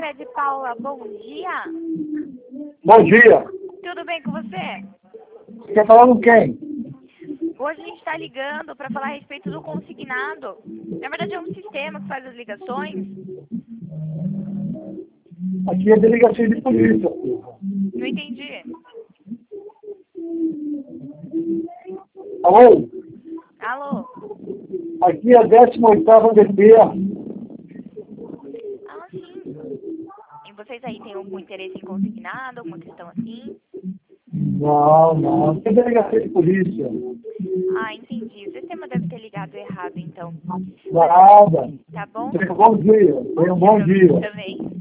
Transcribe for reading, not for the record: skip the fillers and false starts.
de Paula, bom dia. Bom dia. Tudo bem com você? Você quer falar com quem? Hoje a gente está ligando para falar a respeito do consignado. Na verdade é um sistema que faz as ligações. Aqui é a delegacia de polícia, porra. Não entendi. Alô? Alô? Aqui é a 18ª DP. Ah, sim. E vocês aí têm algum interesse em consignado, alguma questão assim? Não. Aqui é a delegacia de polícia. Ah, entendi. O sistema deve ter ligado errado, então. Nada. Tá bom? Tenha um bom dia. Tenha um bom Pra você dia. também.